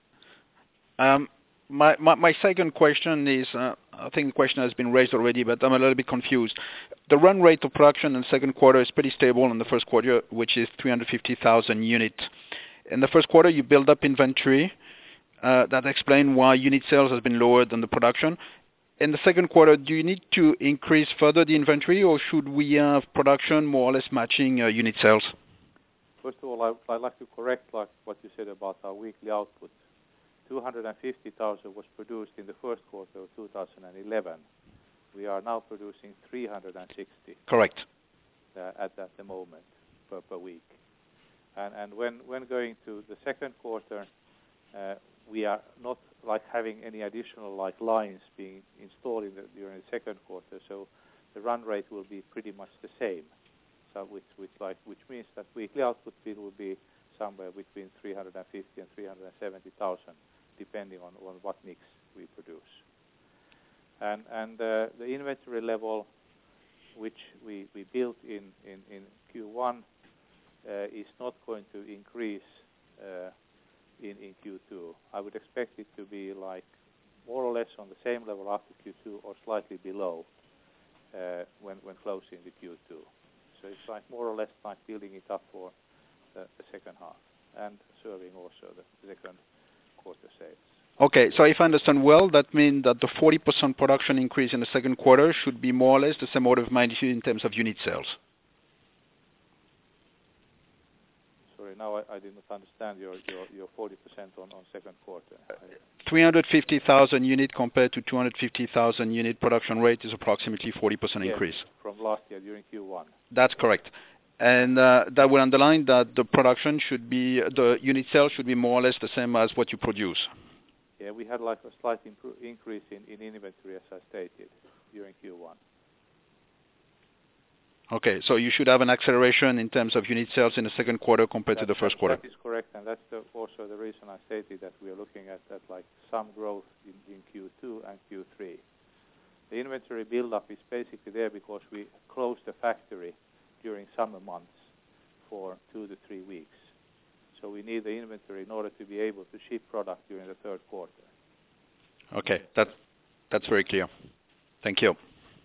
My second question is, I think the question has been raised already, but I'm a little bit confused. The run rate of production in the second quarter is pretty stable in the first quarter, which is 350,000 units. In the first quarter, you build up inventory. That explains why unit sales has been lower than the production. In the second quarter, do you need to increase further the inventory, or should we have production more or less matching unit sales? First of all, I'd like to correct what you said about our weekly output. 250,000 was produced in the first quarter of 2011. We are now producing 360. Correct. At the moment per week. And when going to the second quarter, we are not like having any additional like lines being installed during the second quarter, so the run rate will be pretty much the same. So which means that weekly output speed will be somewhere between 350 and 370,000, depending on what mix we produce. And the inventory level, which we built in Q1, is not going to increase in Q2. I would expect it to be like more or less on the same level after Q2 or slightly below when closing the Q2. So it's like more or less like building it up for the second half and serving also the second quarter sales. Okay, so if I understand well, that means that the 40% production increase in the second quarter should be more or less the same order of magnitude in terms of unit sales. Sorry, now I did not understand your 40% on second quarter. 350,000 unit compared to 250,000 unit production rate is approximately 40% increase. From last year during Q1. That's correct. And that will underline that the production should be, the unit sales should be more or less the same as what you produce. Yeah, we had like a slight increase in inventory, as I stated, during Q1. Okay, so you should have an acceleration in terms of unit sales in the second quarter compared to the first quarter. That is correct, and that's also the reason I stated that we are looking at like some growth in Q2 and Q3. The inventory build-up is basically there because we closed the factory during summer months for 2 to 3 weeks. So we need the inventory in order to be able to ship product during the third quarter. Okay, that's very clear. Thank you.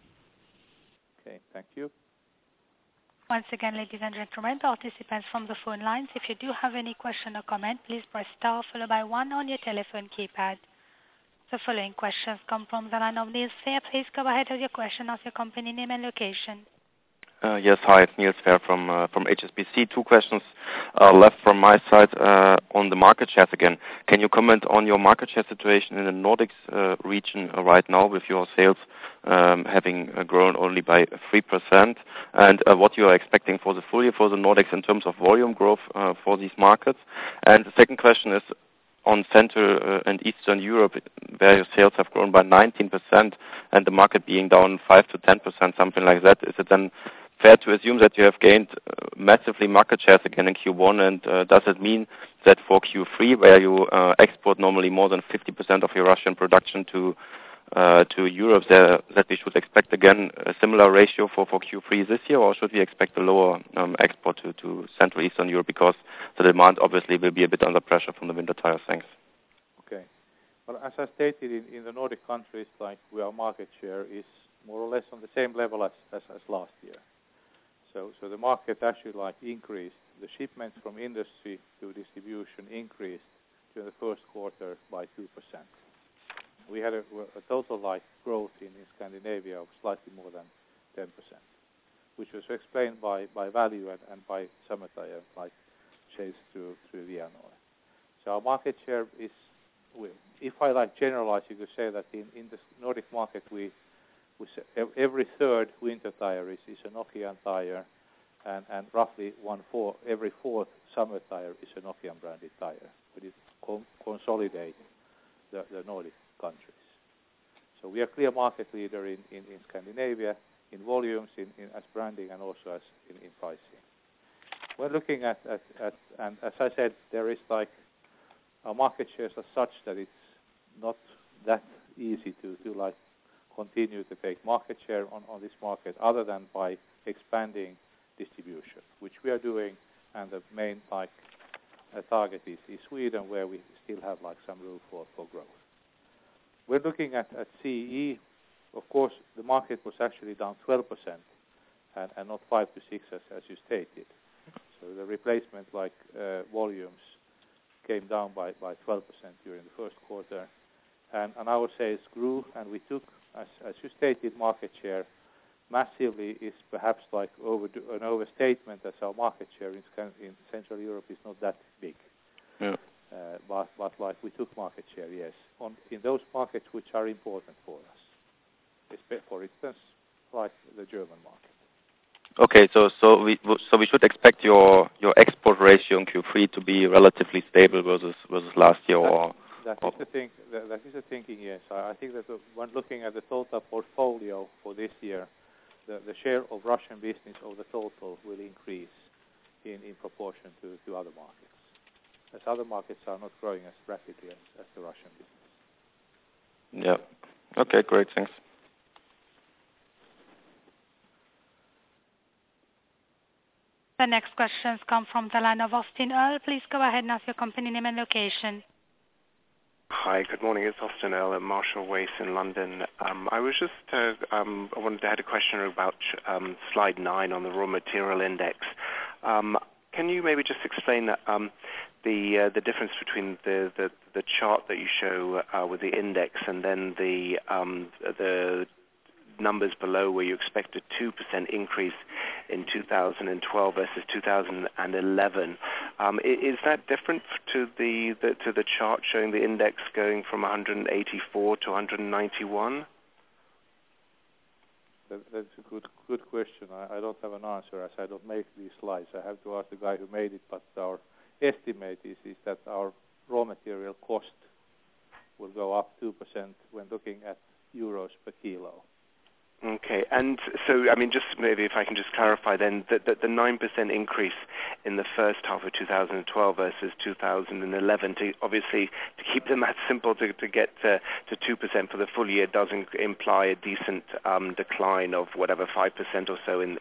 Okay, thank you. Once again, ladies and gentlemen, participants from the phone lines, if you do have any question or comment, please press star followed by 1 on your telephone keypad. The following questions come from the line of Niels Fair. Please go ahead with your question of your company name and location. Yes, hi, it's Niels Fair from HSBC. 2 questions left from my side on the market shares again. Can you comment on your market share situation in the Nordics region right now with your sales having grown only by 3%, and what you are expecting for the full year for the Nordics in terms of volume growth for these markets? And the second question is on Central and Eastern Europe, where your sales have grown by 19% and the market being down 5 to 10%, something like that. Is it then fair to assume that you have gained massively market shares again in Q1, and does it mean that for Q3, where you export normally more than 50% of your Russian production to Europe, that we should expect again a similar ratio for Q3 this year, or should we expect a lower export to Central Eastern Europe because the demand obviously will be a bit under pressure from the winter tires? Thanks. Okay. Well, as I stated, in the Nordic countries, like our market share is more or less on the same level as last year. So the market actually like increased. The shipments from industry to distribution increased during the first quarter by 2%. We had a total like growth in Scandinavia of slightly more than 10%, which was explained by value and by summer tire like chase through Vianor. So our market share is, if I like generalize, you could say that in the Nordic market we every third winter tire is a Nokian tire, and roughly every fourth summer tire is a Nokian branded tire. But it consolidates the Nordic countries. So we are clear market leader in Scandinavia, in volumes, as branding, and also as in pricing. We're looking at and as I said, there is like our market shares are such that it's not that easy to like continue to take market share on this market other than by expanding distribution, which we are doing, and the main like target is Sweden, where we still have like some room for growth. We're looking at CE. Of course, the market was actually down 12% and not 5 to 6 as you stated. So the replacement like volumes came down by 12% during the first quarter, and our sales grew, and we took, as you stated, market share massively is perhaps like an overstatement, as our market share in Central Europe is not that big. Yeah. But like we took market share, yes, in those markets which are important for us. For instance, like the German market. Okay, so we should expect your export ratio in Q3 to be relatively stable versus last year, or That is the thing. That is the thinking. Yes, I think that when looking at the total portfolio for this year, the share of Russian business of the total will increase in proportion to other markets, as other markets are not growing as rapidly as the Russian business. Yeah. Okay. Great. Thanks. The next questions come from the line of Austin Earl. Please go ahead and ask your company name and location. Hi, good morning. It's Austin Earl at Marshall Wace in London. I was just, I had a question about slide 9 on the raw material index. Can you maybe just explain the difference between the chart that you show with the index and then the numbers below where you expect a 2% increase in 2012 versus 2011. Is that different to the chart showing the index going from 184 to 191? That's a good question. I don't have an answer as I don't make these slides. I have to ask the guy who made it, but our estimate is that our raw material cost will go up 2% when looking at euros per kilo. Okay, and so, I mean, just maybe if I can just clarify then, the 9% increase in the first half of 2012 versus 2011, obviously, to keep the math simple, to get to 2% for the full year doesn't imply a decent decline of whatever 5% or so in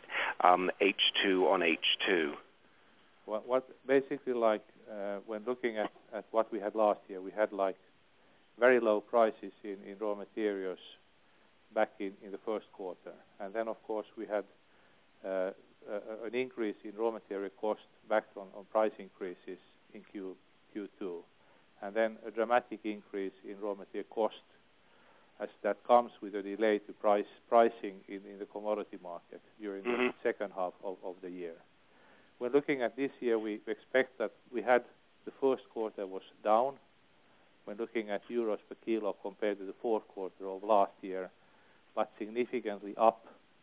H2 on H2. What basically, like, when looking at what we had last year, we had like very low prices in raw materials back in the first quarter, and then of course we had an increase in raw material cost backed on price increases in Q2, and then a dramatic increase in raw material cost as that comes with a delay to pricing in the commodity market during the second half of the year. When looking at this year, we expect that we had the first quarter was down when looking at euros per kilo compared to the fourth quarter of last year, but significantly up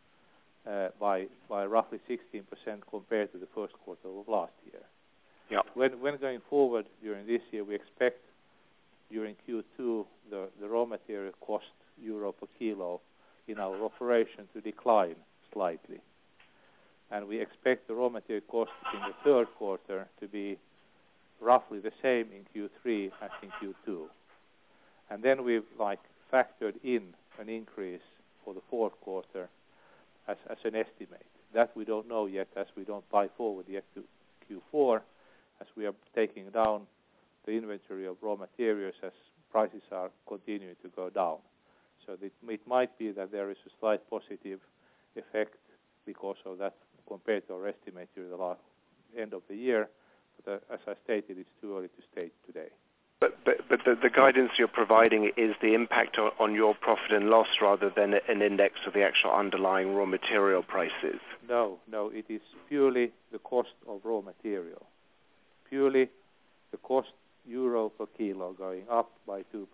by roughly 16% compared to the first quarter of last year. Yeah. When going forward during this year, we expect during Q2 the raw material cost euro per kilo in our operation to decline slightly, and we expect the raw material cost in the third quarter to be roughly the same in Q3 as in Q2, and then we've like factored in an increase for the fourth quarter as an estimate. That we don't know yet, as we don't buy forward yet to Q4, as we are taking down the inventory of raw materials as prices are continuing to go down. So it might be that there is a slight positive effect because of that compared to our estimate during the last end of the year, but as I stated, it's too early to state today. But the guidance you're providing is the impact on your profit and loss rather than an index of the actual underlying raw material prices. No, it is purely the cost of raw material. Purely the cost euro per kilo going up by 2%.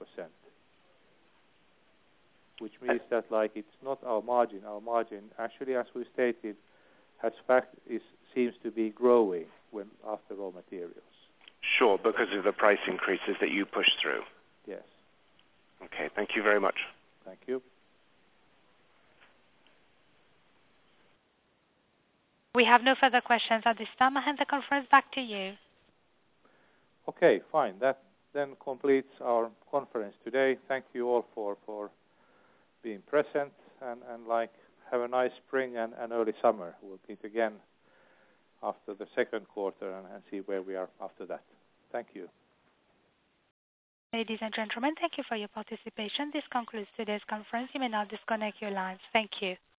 Which means that like it's not our margin. Our margin actually, as we stated, seems to be growing after raw materials. Sure, because of the price increases that you push through. Yes. Okay, thank you very much. Thank you. We have no further questions at this time. I hand the conference back to you. Okay, fine. That then completes our conference today. Thank you all for being present and have a nice spring and early summer. We'll meet again after the second quarter and see where we are after that. Thank you. Ladies and gentlemen, thank you for your participation. This concludes today's conference. You may now disconnect your lines. Thank you.